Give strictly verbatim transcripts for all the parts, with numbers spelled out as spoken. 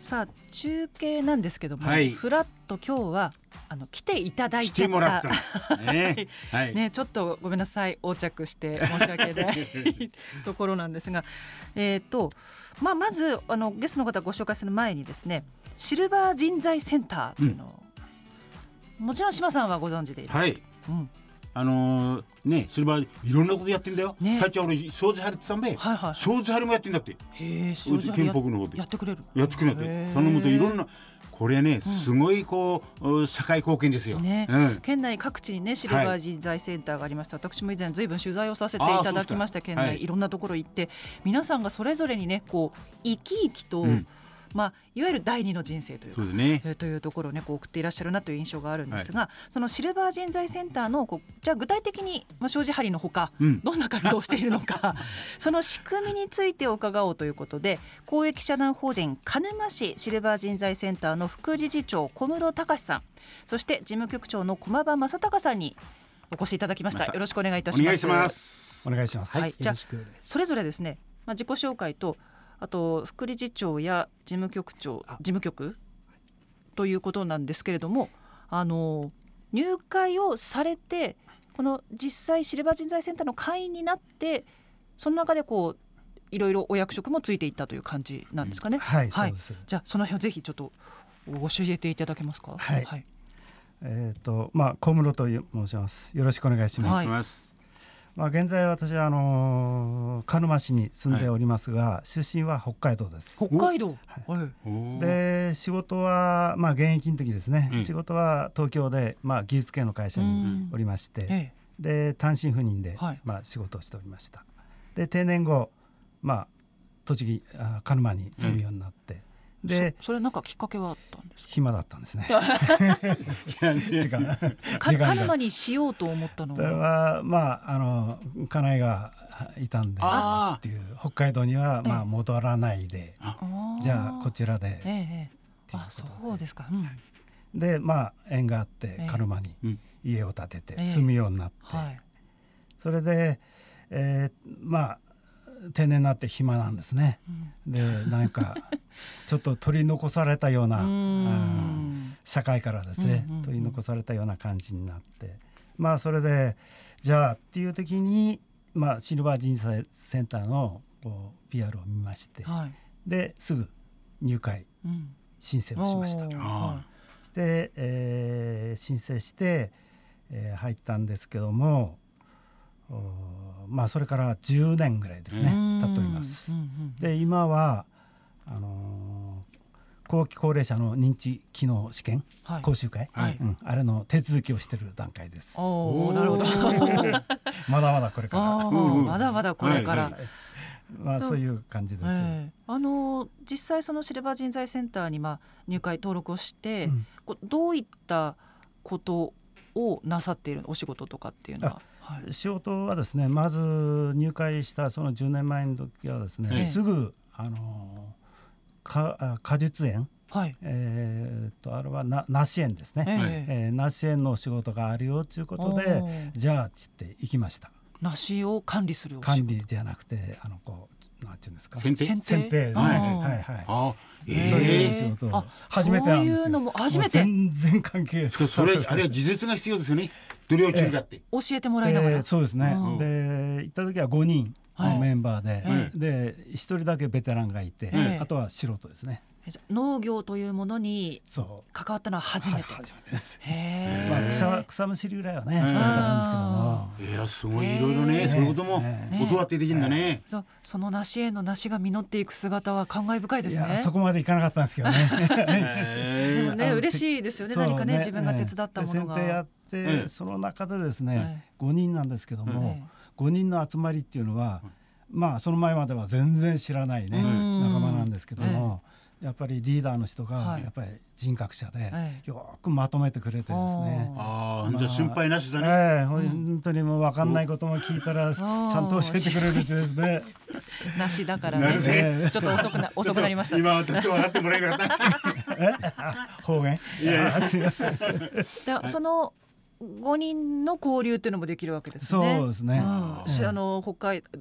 さあ中継なんですけども、 はい、 フラッと今日はあの来ていただいちゃった、 来てもらったね、はいね、ちょっとごめんなさい横着して申し訳ないところなんですが、えーとまあ、まずあのゲストの方ご紹介する前にですね、シルバー人材センターというのを、うん、もちろん島さんはご存知でいる、はい、うん、 あのー、ね、シルバーいろんなことやってんだよ、ね、最初は俺障子張りって言ったんで、 はいはい、 障子張りもやってんだって。 へ障子張り や, やってくれるやってくれるってそのもといろんなこれね、うん、すごいこう社会貢献ですよ、ね、うん、 県内各地にねシルバー人材センターがありました、はい、私も以前ずいぶん取材をさせていただきました。県内、はい、いろんなところ行って皆さんがそれぞれにねこう生き生きと、うん、まあ、いわゆる第二の人生というか、そうですね、えー、というところを、ね、こう送っていらっしゃるなという印象があるんですが、はい、そのシルバー人材センターのこうじゃあ具体的に、まあ、障子張りのほか、うん、どんな活動をしているのかその仕組みについて伺おうということで、公益社団法人鹿沼市シルバー人材センターの副理事長小室隆さん、そして事務局長の駒場正隆さんにお越しいただきました。よろしくお願いいたします。 お願いします。 お願いします、 はい、じゃあそれぞれですね、まあ、自己紹介とあと副理事長や事務局長事務局ということなんですけれども、あの入会をされてこの実際シルバー人材センターの会員になってその中でこういろいろお役職もついていったという感じなんですかね、うん、 はい、はい、そうです。 じゃあその辺をぜひちょっと教えていただけますか。 はい、はい、えーとまあ、小室と申します。よろしくお願いします、はい、まあ、現在私はあのー、鹿沼市に住んでおりますが、はい、出身は北海道です。 北海道、 はい、で仕事は、まあ、現役の時ですね、うん、仕事は東京で、まあ、技術系の会社におりまして、ええ、で単身赴任で、はい、まあ、仕事をしておりました。で定年後、まあ、栃木あ鹿沼に住むようになって、うん、でそ, それなんかきっかけはあったんですか。 暇だったんですね時間鹿沼にしようと思ったのは、それは、まあ、あの家内がいたんでっていう北海道には、まあ、戻らないで、じゃあこちらで、 ええ、あ、そうですか、うん、 で、まあ、縁があって鹿沼に家を建てて住むようになって、ええはい、それで、えー、まあ定年になって暇なんですね、うん、でなんかちょっと取り残されたような社会からですね、うんうんうん、取り残されたような感じになって、まあそれでじゃあっていう時に、まあ、シルバー人材センターのこう ピーアール を見まして、はい、ですぐ入会申請をしました、うん、そして、えー、申請して、えー、入ったんですけども、まあ、それからじゅうねんぐらいですね経っております、うんうん、で今はあのー、後期高齢者の認知機能試験、はい、講習会、はい、うん、あれの手続きをしている段階です。 おー、なるほどまだまだこれからまだまだこれから、はいはい、 まあ、そういう感じです、えー、あのー、実際そのシルバー人材センターにまあ入会登録をして、うん、こうどういったことをなさっているお仕事とかっていうのは。 はい、仕事はですね、まず入会したそのじゅうねんまえの時はですね、ええ、すぐあのか果実園、はい、えー、とあれはな梨園ですね、えええー、梨園のお仕事があるよということで、じゃあつって行きました。 梨を管理するお仕事。 管理じゃなくて、あのこうなんていうんですか、 剪定剪定、はいはいはい、 あ、 えー、そういう仕事を初めてなんですよ。 そういうのも初めて。 全然関係。 しかしそれあれは事実が必要ですよね。どれを中だって、 えー、教えてもらいながら、 えー、そうですね、うん、で行った時はごにんのメンバーで、はい、でひとりだけベテランがいて、はい、あとは素人ですね。 農業というものに関わったのは初めて。 初めてです。 へー、 まあ、草, 草むしりぐらいはねしてたんですけども、 いやすごいいろいろね、そういうことも教わってできるんだね。 そ, その梨園の梨が実っていく姿は感慨深いですね。 いやそこまでいかなかったんですけどねでもね嬉しいですよね。何かね自分が手伝ったものが、 剪定やって、うん、その中でですね、はい、ごにんなんですけども、うん、ごにんの集まりっていうのは、うん、まあその前までは全然知らないね、うん、仲間なんですけども、うん、やっぱりリーダーの人がやっぱり人格者で、はい、よくまとめてくれてですね、 あ、まあ、じゃあ心配なしだね、 えー、本当にもう分かんないことも聞いたらちゃんと教えてくれるしですねなしだからね、ちょっと遅く な, 遅くなりました。 今はちょっと分かってもらえなかった方言、 いやそのごにんの交流っていうのもできるわけですね。 そうですね、 うん、あの北海道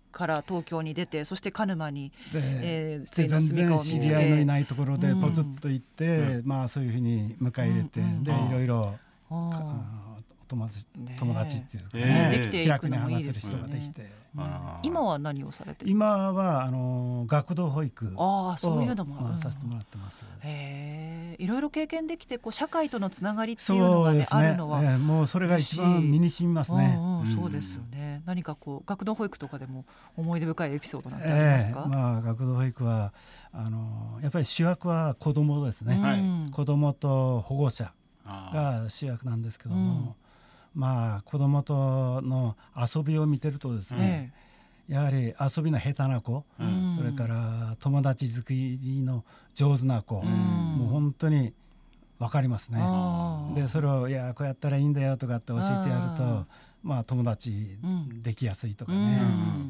から東京に出て、そして鹿沼に、 えー、ついの住処を見つけ、全然知り合いのいないところでポツッと行って、うん、まあそういうふうに迎え入れて、うん、でいろいろ友達、友達っていうかね、 できていくのもいいですよね。 気楽に話せる人ができて、 うん、今は何をされてる？ 今はあの学童保育を、 あ、そういうのも、 まあ、させてもらってます。 へー、いろいろ経験できて、こう社会とのつながりっていうのが、ね、あるのは、 えー、もうそれが一番身に染みますね。 うんうん、そうですよね。何かこう学童保育とかでも思い出深いエピソードなんてありますか？ えーまあ、学童保育はあのやっぱり主役は子どもですね、うん、子どもと保護者が主役なんですけども、うん、まあ子どもとの遊びを見てるとですね、うん、やはり遊びの下手な子、うん、それから友達作りの上手な子、うん、もう本当に分かりますね。でそれをいやこうやったらいいんだよとかって教えてやると、まあ、友達できやすいとかね、うん、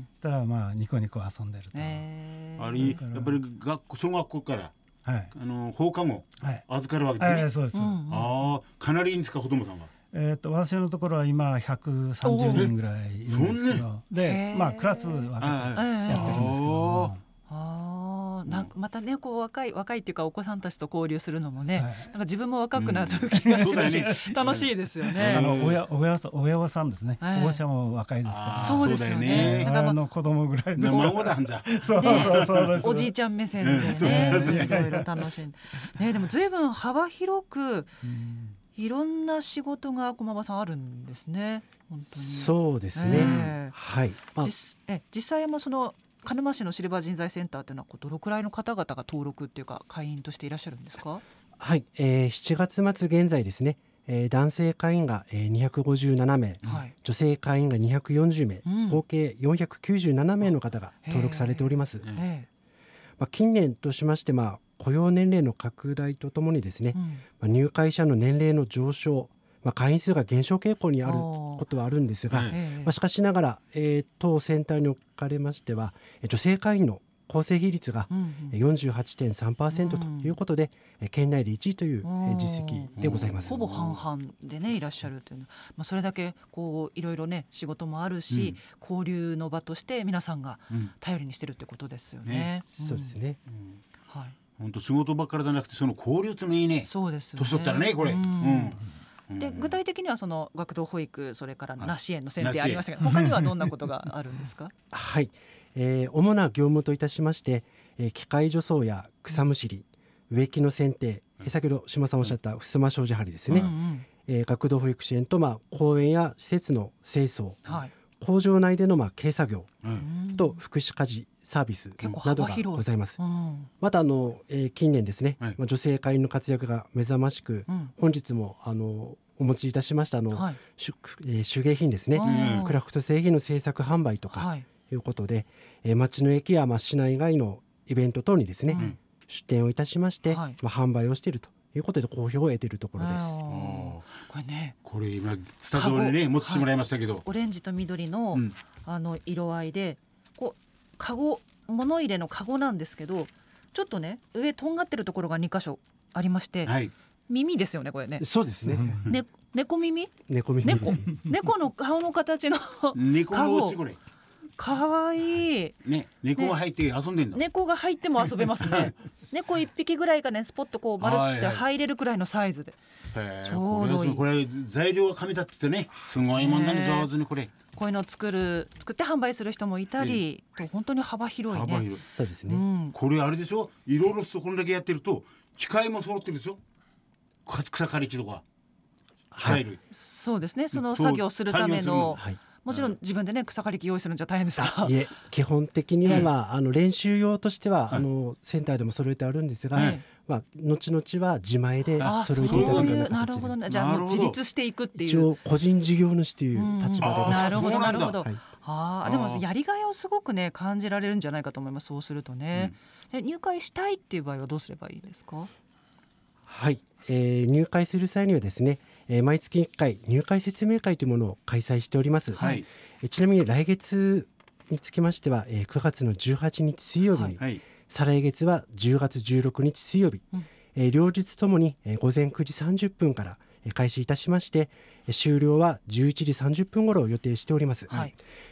そしたらまあニコニコ遊んでると、 えー、あれやっぱり学校小学校から、はい、あの放課後、はい、預かるわけですね、 えー、そうです、うんうん、 あかなりいいんですか子供さんは。 えー、と私のところは今ひゃくさんじゅうにんぐらいいるんですけど、で、まあ、クラス分けてやってるんですけども、 あなんかまたねこう若い若いっていうかお子さんたちと交流するのもね、はい、なんか自分も若くなった気がするし、うん、楽しいですよね。 あの親親さん親御さんですね、はい、保護者も若いですから、 そうですよね。 だからの子供ぐらいです孫なんだ。 そうそうそうです。 おじいちゃん目線でね、いろいろ楽しんで、ね、でも随分幅広くいろんな仕事が駒場さんあるんですね。本当にそうですね、えー、はい、 まあ、実, え実際はその鹿沼市のシルバー人材センターというのはどのくらいの方々が登録っていうか会員としていらっしゃるんですか？ はい、えー、しちがつ末現在ですね、えー、男性会員がにひゃくごじゅうななめい、はい、女性会員がにひゃくよんじゅうめい、うん、合計よんひゃくきゅうじゅうななめいの方が登録されております。まあ、近年としまして、まあ、雇用年齢の拡大とともにですね、うんまあ、入会者の年齢の上昇、まあ、会員数が減少傾向にあることはあるんですが、まあ、しかしながら、えー、当センターにおかれましては女性会員の構成比率が よんじゅうはちてんさんパーセント ということで、うん、県内でいちいという実績でございます。 ほぼ半々でねいらっしゃるというのは、まあ、それだけこういろいろね仕事もあるし、うん、交流の場として皆さんが頼りにしてるってことですよね。ね、 うん、そうですね、 うん、はい、本当仕事ばっかりじゃなくてその交流ってのいいね。 そうですよね。 年取ったらねこれ、うんうんで具体的にはその学童保育それからな支援の選定ありましたが、他にはどんなことがあるんですか？ はい、えー、主な業務といたしまして、えー、機械除草や草むしり、植木の剪定、うん、先ほど島さんおっしゃった襖障子張りですね、うんうんえー、学童保育支援と、まあ、公園や施設の清掃、はい、工場内での、まあ、軽作業、うん、と福祉家事サービスなどがございます。うん、またあの、えー、近年ですね、はい、女性会員の活躍が目覚ましく、うん、本日もあのお持ちいたしましたあの、はい手えー、手芸品ですね、うん、クラフト製品の製作販売とか、はい、いうことで、えー、町の駅や、まあ、市内外のイベント等にですね、うん、出店をいたしまして、はいまあ、販売をしているということで好評を得ているところです。 これね、 これ今スタジオにね持ってきてもらいましたけど、はい、 オレンジと緑 の,、うん、あの色合いでこうカゴ物入れのカゴなんですけど、ちょっとね上とんがってるところがにかしょありまして、はい、耳ですよねこれね。 そうですね。 ね猫耳？ 猫耳。 猫猫の顔の形の猫のお家これ。 かわいい。 ね、猫が入って遊んでんの。 ね、猫が入っても遊べますね。猫一匹ぐらいがねスポッとこう丸って入れるくらいのサイズで。ちょうどいい。 これ材料が紙だってね、すごいもんなの上手にこれ。 こういうのを作る作って販売する人もいたり、えー、と本当に幅広いね。幅広い。 そうですね。うん、 これあれでしょ。いろいろそこだけやってると機械も揃ってるでしょ。草刈り機とか。機械類。 そうですね。その作業をするための。もちろん自分でね草刈り機用意するんじゃ大変ですか？ いえ、基本的には、まあ、あの練習用としては、はい、あのセンターでも揃えてあるんですが、はいまあ、後々は自前で揃えていただくような形で。 なるほどね。じゃあもう自立していくっていう。 一応個人事業主という立場でございます。 なるほどなるほど。はい、あでもやりがいをすごくね感じられるんじゃないかと思います。そうするとね、うん、で入会したいっていう場合はどうすればいいですか？ はい、えー、入会する際にはですね、えー、毎月いっかい入会説明会というものを開催しております。はい、えー、ちなみに来月につきましては、えー、くがつのじゅうはちにち水曜日に、はい、再来月はじゅうがつじゅうろくにち水曜日、うんえー、両日ともに、えー、午前くじさんじゅっぷんから、えー、開始いたしまして、えー、終了はじゅういちじさんじゅっぷん頃を予定しております。はい、で、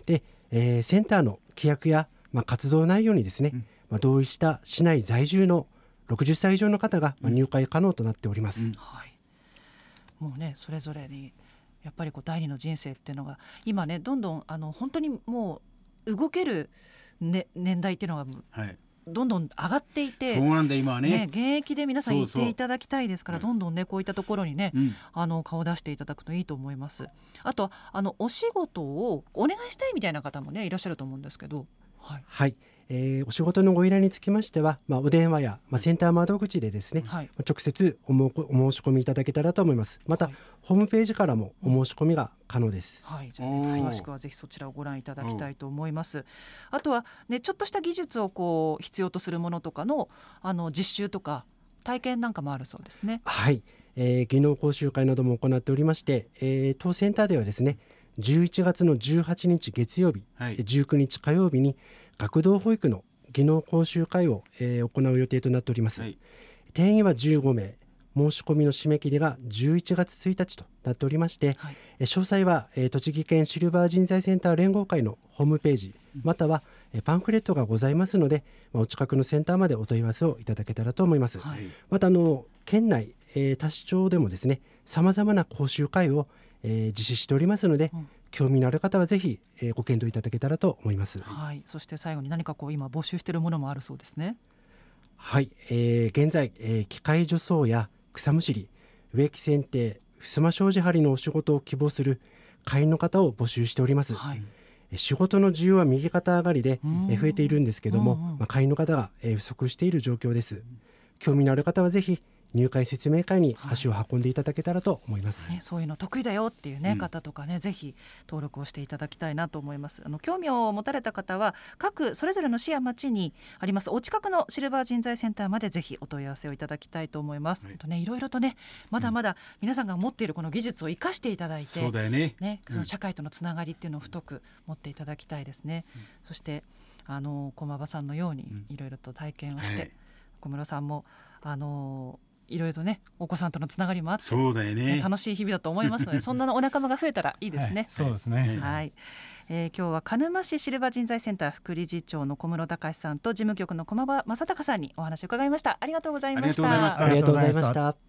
えー、センターの規約や、まあ、活動内容にですね、うんまあ、同意した市内在住のろくじゅっさい以上の方が、まあ、入会可能となっております、うんはい、もうねそれぞれにやっぱりこう第二の人生っていうのが今ねどんどんあの本当にもう動ける、ね、年代っていうのが、はいどんどん上がっていて、 そうなんだ今は ね, ね現役で皆さん行っていただきたいですから、そうそうどんどんねこういったところにね、うん、あの顔出していただくといいと思います。あとあのお仕事をお願いしたいみたいな方もねいらっしゃると思うんですけど、 はい、はいえー、お仕事のご依頼につきましては、まあ、お電話や、まあ、センター窓口でですね、はい、直接おもお申し込みいただけたらと思います。また、はい、ホームページからもお申し込みが可能です、 はい、じゃあ、ね、詳しくはぜひそちらをご覧いただきたいと思います。あとは、ね、ちょっとした技術をこう必要とするものとか の, あの実習とか体験なんかもあるそうですね。 はい、えー、技能講習会なども行っておりまして、えー、当センターではですねじゅういちがつのじゅうはちにち月曜日、はい、じゅうくにち火曜日に学童保育の技能講習会を、えー、行う予定となっております、はい、定員はじゅうごめい、申し込みの締め切りがじゅういちがつついたちとなっておりまして、はい、えー、詳細は、えー、栃木県シルバー人材センター連合会のホームページ、うん、または、えー、パンフレットがございますので、まあ、お近くのセンターまでお問い合わせをいただけたらと思います、はい、またあの県内、えー、多市町でもですねさまざまな講習会を、えー、実施しておりますので、うん、興味のある方はぜひ、えー、ご検討いただけたらと思います、 はい、そして最後に何かこう今募集しているものもあるそうですね。 はい、えー、現在、えー、機械除草や草むしり、植木剪定、襖障子張りのお仕事を希望する会員の方を募集しております、はい、仕事の需要は右肩上がりで、えー、増えているんですけども、うんうんまあ、会員の方が、えー、不足している状況です。興味のある方はぜひ入会説明会に足を運んでいただけたらと思います、 はいね、そういうの得意だよっていう、ねうん、方とかねぜひ登録をしていただきたいなと思います。あの興味を持たれた方は各それぞれの市や町にありますお近くのシルバー人材センターまでぜひお問い合わせをいただきたいと思います、はい、とね、いろいろとねまだまだ皆さんが持っているこの技術を生かしていただいて、 そうだよね、 ね、その社会とのつながりっていうのを太く持っていただきたいですね、うん、そしてあの駒場さんのようにいろいろと体験をして、うんはい、小室さんもあのいろいろとねお子さんとのつながりもあって、 そうだよね、 ね、楽しい日々だと思いますのでそんなのお仲間が増えたらいいですね、はい、 そうですね、 はいえー、今日は鹿沼市シルバー人材センター副理事長の小室隆さんと事務局の駒場正孝さんにお話を伺いました。ありがとうございました。 ありがとうございました。